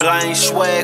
Blind swag.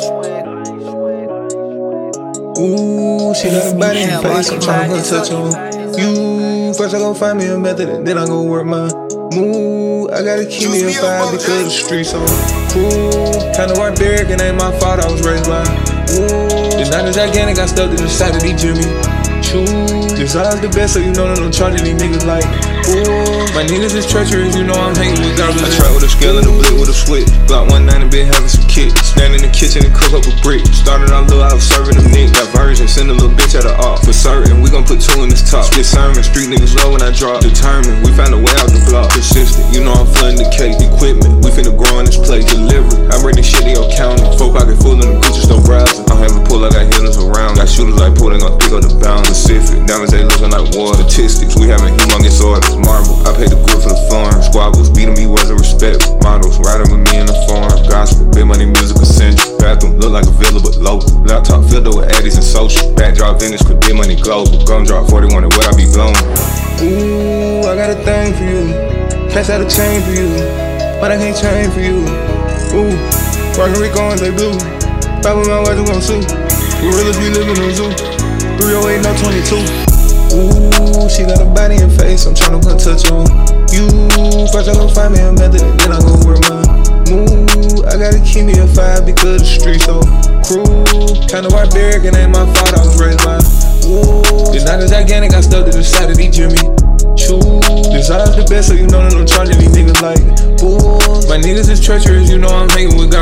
Ooh, she got a body and face, I'm tryna touch on you. First I gon' find me a method and then I gon' work my move. I gotta keep me a vibe because the streets so cool. Kinda barbaric and ain't my fault, I was raised by wolves. It's not as gigantic, I stuck to the side of these Jimmy Choo. This odds the best, so you know that I'm charging these niggas like ooh. My niggas is treacherous, you know I'm hanging with garbage. I try with a scale and a blick with a switch. Glock 190, been having some kicks. Stand in the kitchen and cook up a brick. Started out little, I was serving them niggas. Got version, send a little bitch at the op. For certain, we gon' put two in this top. Get sermon, street niggas low when I drop. Determined, we found a way out the block. Persistent, you know I'm flooding the cake. Equipment, we finna grow in this place. Delivery, I bring this shit to your county. 4 pocket full in the Gucci store browsing. I'm having pull, I got healers around. Got shooters like pool, they gon' pick up the bound. Pacific, diamonds they looking like war. Statistics, we having humongous orders. Marble, I paid the grip for the farm. Squabbles, beating me was a respect. Models, riding with me in the farm. Gospel, big money music essential. Bathroom, look like a villa but local. Laptop filled up with addies and social. Backdrop vintage, cause big money global. Gumdrop 41 and what I be blowing. Ooh, I got a thing for you. Cash out a chain for you. But I can't change for you. Ooh, Puerto Rico and they blue. 5 of my wives gon' sue. Gorillas be living in a zoo. 308, no 22. Ooh, she got a body and face, I'm tryna put touch on you. First I gon' find me a method and then I gon' work my move. I gotta keep me a vibe because the streets so cruel. Kinda barbaric and ain't my fault, I was raised by wolves. It's not as gigantic, I stuck to the side of these Jimmy Choo. This odds the best, so you know that I'm charging these niggas like bulls. My niggas is treacherous, you know I'm hanging with